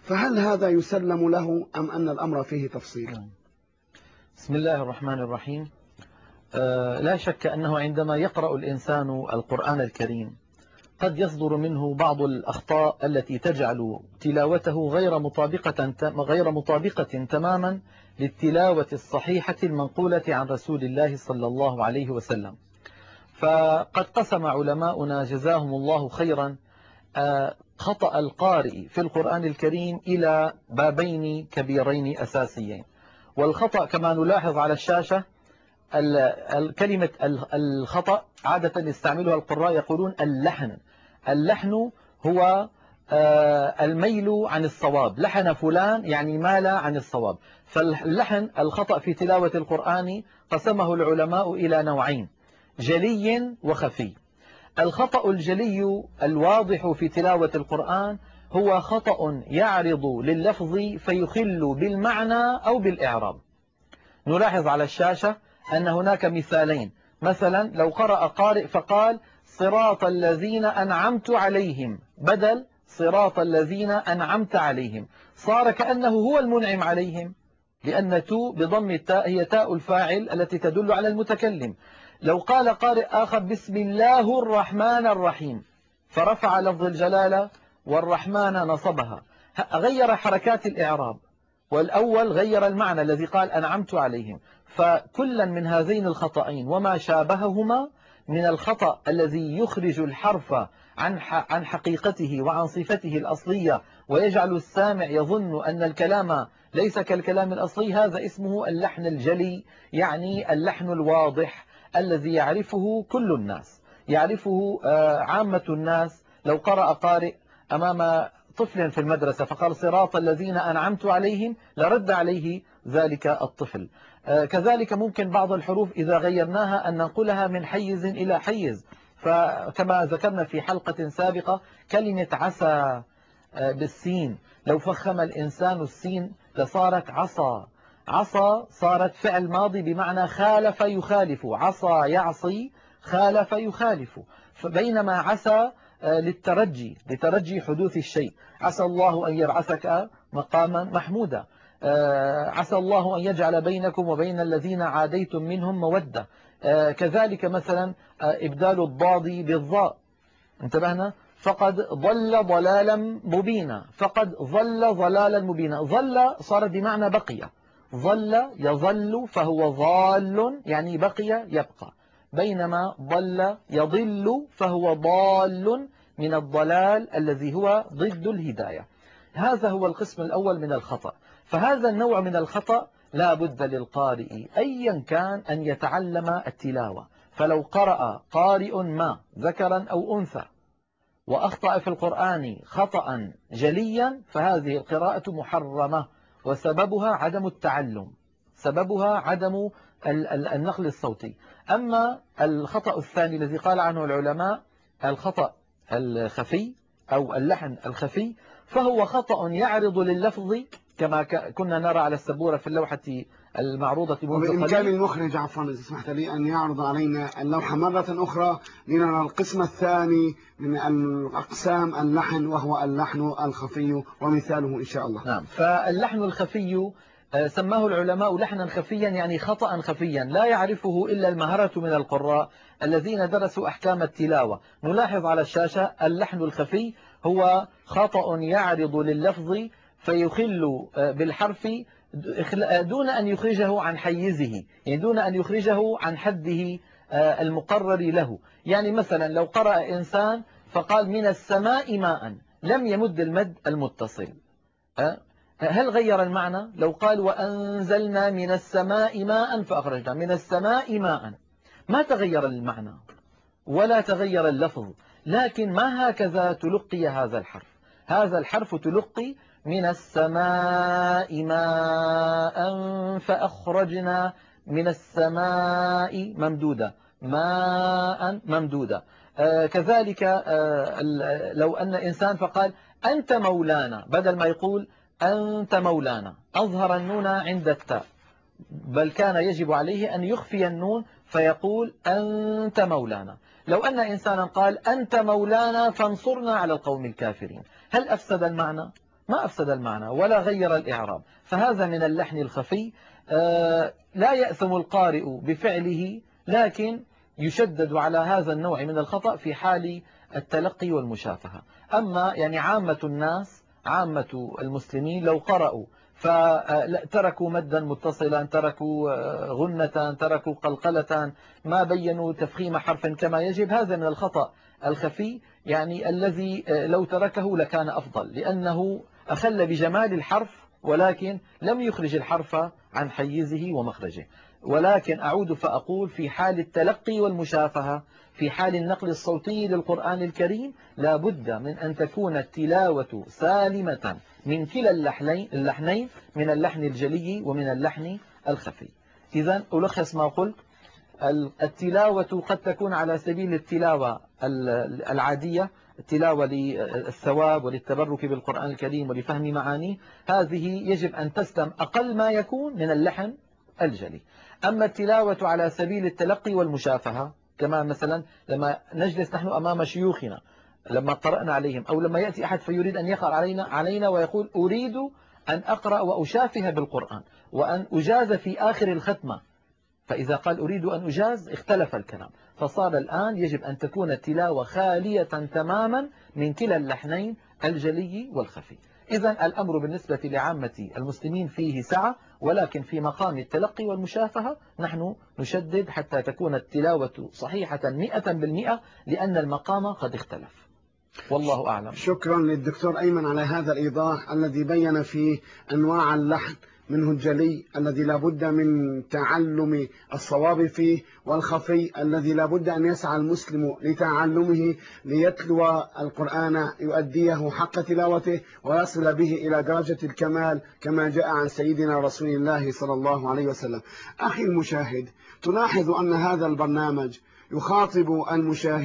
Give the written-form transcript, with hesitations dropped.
فهل هذا يسلم له أم أن الأمر فيه تفصيل؟ بسم الله الرحمن الرحيم. لا شك أنه عندما يقرأ الإنسان القرآن الكريم قد يصدر منه بعض الأخطاء التي تجعل تلاوته غير مطابقة تماما للتلاوة الصحيحة المنقولة عن رسول الله صلى الله عليه وسلم. فقد قسم علماؤنا جزاهم الله خيرا خطأ القارئ في القرآن الكريم إلى بابين كبيرين أساسيين. والخطأ كما نلاحظ على الشاشة، كلمة الخطأ عادة يستعملها القراء يقولون اللحن. اللحن هو الميل عن الصواب، لحن فلان يعني مال عن الصواب. فاللحن الخطأ في تلاوة القرآن قسمه العلماء إلى نوعين: جلي وخفي. الخطأ الجلي الواضح في تلاوة القرآن هو خطأ يعرض لللفظ فيخل بالمعنى أو بالإعراب. نلاحظ على الشاشة أن هناك مثالين. مثلا لو قرأ قارئ فقال صراط الذين أنعمت عليهم بدل صراط الذين أنعمت عليهم، صار كأنه هو المنعم عليهم، لأن تو بضم التاء هي تاء الفاعل التي تدل على المتكلم. لو قال قارئ آخر بسم الله الرحمن الرحيم فرفع لفظ الجلالة والرحمن نصبها، غير حركات الإعراب، والأول غير المعنى الذي قال أنعمت عليهم. فكلا من هذين الخطأين وما شابههما من الخطأ الذي يخرج الحرف عن حقيقته وعن صفته الأصلية ويجعل السامع يظن أن الكلام ليس كالكلام الأصلي، هذا اسمه اللحن الجلي، يعني اللحن الواضح الذي يعرفه كل الناس، يعرفه عامة الناس. لو قرأ قارئ أمام طفل في المدرسة فقال صراط الذين أنعمت عليهم لرد عليه ذلك الطفل. كذلك ممكن بعض الحروف إذا غيرناها أن ننقلها من حيز إلى حيز. فكما ذكرنا في حلقة سابقة كلمة عسى بالسين، لو فخم الإنسان السين لصارت عصى. عصى صارت فعل ماضي بمعنى خالف يخالف، عصى يعصي خالف يخالف. بينما عسى لترجي حدوث الشيء. عسى الله أن يبعثك مقاما محمودا، عسى الله أن يجعل بينكم وبين الذين عاديتم منهم مودة. كذلك مثلا إبدال الضاد بالضاء، انتبهنا، فقد ضل ضلالا مبينا، فقد ظل ضلالا مبينا. ظل صارت بمعنى بقي، ظل يظل فهو ضال يعني بقي يبقى، بينما ضل يضل فهو ضال من الضلال الذي هو ضد الهداية. هذا هو القسم الأول من الخطأ. فهذا النوع من الخطأ لا بد للقارئ أيا كان أن يتعلم التلاوة. فلو قرأ قارئ ما ذكرا أو أنثى وأخطأ في القرآن خطأ جليا فهذه القراءة محرمة، وسببها عدم التعلم، سببها عدم النقل الصوتي. أما الخطأ الثاني الذي قال عنه العلماء الخطأ الخفي أو اللحن الخفي، فهو خطأ يعرض لللفظ كما كنا نرى على السبورة في اللوحة المعروضة منذ قليل. وبإمكان المخرج عفوا إذا سمحت لي أن يعرض علينا اللوحة مرة أخرى لنرى القسم الثاني من الأقسام اللحن، وهو اللحن الخفي ومثاله إن شاء الله. نعم. فاللحن الخفي سماه العلماء لحنا خفيا، يعني خطأ خفيا لا يعرفه إلا المهرة من القراء الذين درسوا أحكام التلاوة. نلاحظ على الشاشة اللحن الخفي هو خطأ يعرض لللفظ فيخل بالحرف دون أن يخرجه عن حيزه، يعني دون أن يخرجه عن حده المقرر له. يعني مثلا لو قرأ إنسان فقال من السماء ماء لم يمد المد المتصل، هل غير المعنى؟ لو قال وأنزلنا من السماء ماء فأخرجنا من السماء ماء، ما تغير المعنى ولا تغير اللفظ، لكن ما هكذا تلقي هذا الحرف. هذا الحرف تلقي من السماء ماء فأخرجنا من السماء ممدودة، ماء ممدودة. كذلك لو أن إنسان فقال أنت مولانا بدل ما يقول أنت مولانا أظهر النون عند التاء، بل كان يجب عليه أن يخفي النون فيقول أنت مولانا. لو أن إنسانا قال أنت مولانا فانصرنا على القوم الكافرين، هل أفسد المعنى؟ ما أفسد المعنى ولا غير الإعراب، فهذا من اللحن الخفي. لا يأثم القارئ بفعله، لكن يشدد على هذا النوع من الخطأ في حال التلقي والمشافهة. أما يعني عامة الناس، عامة المسلمين لو قرأوا فتركوا مدا متصلا، تركوا غنة، تركوا قلقلة، ما بينوا تفخيم حرف كما يجب، هذا من الخطأ الخفي يعني الذي لو تركه لكان أفضل، لأنه أخل بجمال الحرف ولكن لم يخرج الحرف عن حيزه ومخرجه. ولكن أعود فأقول في حال التلقي والمشافهة، في حال النقل الصوتي للقرآن الكريم، لا بد من أن تكون التلاوة سالمة من كلا اللحنين، من اللحن الجلي ومن اللحن الخفي. إذن ألخص ما قلت: التلاوة قد تكون على سبيل التلاوة العادية، التلاوة للثواب وللتبرك بالقرآن الكريم ولفهم معانيه، هذه يجب أن تسلم أقل ما يكون من اللحن الجلي. أما التلاوة على سبيل التلقي والمشافهة، كما مثلا لما نجلس نحن أمام شيوخنا لما قرأنا عليهم، أو لما يأتي أحد فيريد أن يقرأ علينا ويقول أريد أن أقرأ وأشافه بالقرآن وأن أجاز في آخر الختمة، فإذا قال أريد أن أجاز اختلف الكلام، فصار الآن يجب أن تكون التلاوة خالية تماما من كلا اللحنين الجلي والخفي. إذن الأمر بالنسبة لعامة المسلمين فيه سعة، ولكن في مقام التلقي والمشافهة نحن نشدد حتى تكون التلاوة صحيحة 100%، لأن المقام قد اختلف. والله أعلم. شكرا للدكتور أيمن على هذا الإيضاح الذي بين فيه أنواع اللحن، منه الجلي الذي لا بد من تعلم الصواب فيه، والخفي الذي لا بد أن يسعى المسلم لتعلمه ليتلو القرآن يؤديه حق تلاوته ويصل به إلى درجة الكمال كما جاء عن سيدنا رسول الله صلى الله عليه وسلم. أخي المشاهد، تلاحظ أن هذا البرنامج يخاطب المشاهد